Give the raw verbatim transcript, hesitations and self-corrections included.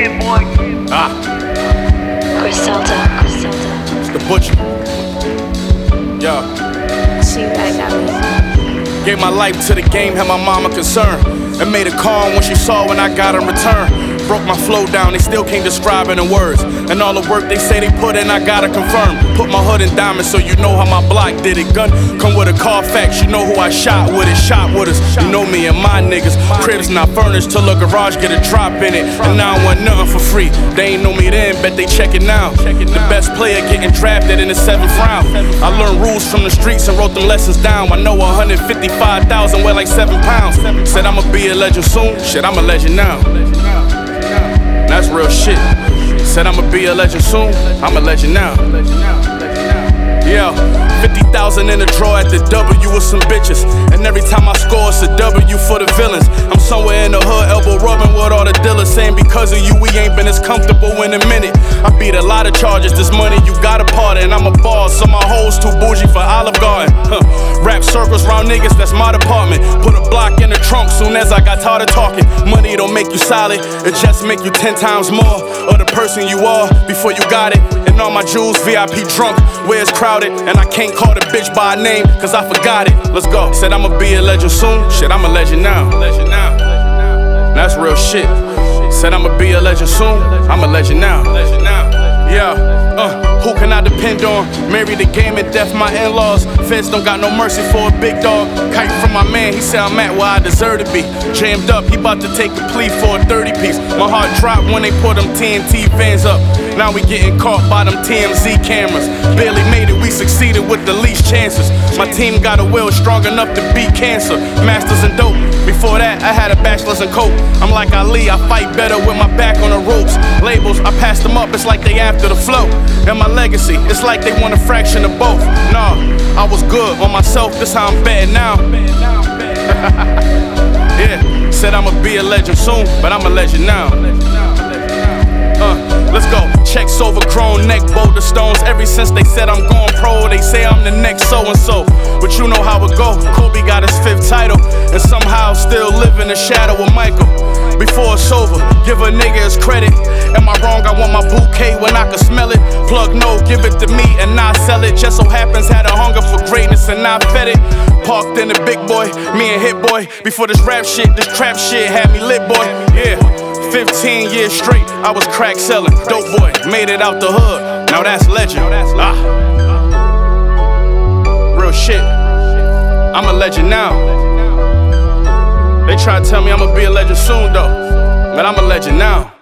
Yeah, boy. Ah. Griselda, Griselda. It's the butcher. Yo. See that got me. Gave my life to the game, had my mama concerned, and made a call when she saw when I got in return. Broke my flow down, they still can't describe it in words. And all the work they say they put in, I gotta confirm. Put my hood in diamonds so you know how my block did it. Gun come with a Carfax, you know who I shot with it. Shot with us, you know me and my niggas. Cribs not furnished till a garage get a drop in it. And I don't want nothing for free. They ain't know me then, bet they check it now. The best player getting drafted in the seventh round. I learned rules from the streets and wrote them lessons down. I know one hundred fifty-five thousand weigh like seven pounds. Said I'ma be a legend soon, shit, I'm a legend now. That's real shit. Said I'ma be a legend soon, I'm a legend now. Yeah, fifty thousand in the draw at the W with some bitches. And every time I score, it's a W for the villains. I'm somewhere in the hood, elbow rubbing with all the dealers, saying because of you, we ain't been as comfortable in a minute. I beat a lot of charges, this money you got a part in. I'm a boss, so my hoes too bougie for Olive Garden. Huh. Rap circles round niggas, that's my department. Put a block in the trunk soon as I got tired of talking. Money don't make you solid, it just make you ten times more of the person you are before you got it. And all my jewels V I P drunk, where it's crowded, and I can't call the bitch by a name, cause I forgot it. Let's go. Said I'ma be a legend soon, shit, I'm a legend now. Legend now. That's real shit. Said I'ma be a legend soon, I'm a legend now. Legend now. Yeah, uh, who can I depend on? Married the game and death, my in-laws. Feds don't got no mercy for a big dog. Kite from my man, he said I'm at where I deserve to be. Jammed up, he about to take a plea for a thirty piece. My heart dropped when they put them T N T vans up. Now we getting caught by them T M Z cameras. Barely made it, we succeeded with the least chances. My team got a will strong enough to beat cancer. Masters in dope. Before that, I had a bachelor's in coke. I'm like Ali, I fight better with my back on the ropes. Labels, I passed them up, it's like they after the flow. And my legacy, it's like they want a fraction of both. Nah, I was good on myself, this how I'm bad now. Yeah, said I'ma be a legend soon, but I'm a legend now. Uh, let's go. Checks overgrown, neck boulder stones. Ever since they said I'm going pro, they say I'm the next so-and-so. But you know how it go. Kobe got his fifth title, and somehow still live in the shadow of Michael. Before it's over, give a nigga his credit. Am I wrong? I want my bouquet when I can smell it. Plug no, give it to me and I sell it. Just so happens had a hunger for greatness and I fed it. Parked in the big boy, me and Hit Boy. Before this rap shit, this trap shit had me lit, boy. Yeah. fifteen years straight, I was crack selling. Dope boy, made it out the hood. Now that's legend. Ah. Real shit. I'm a legend now. They try to tell me I'ma be a legend soon though, but I'm a legend now.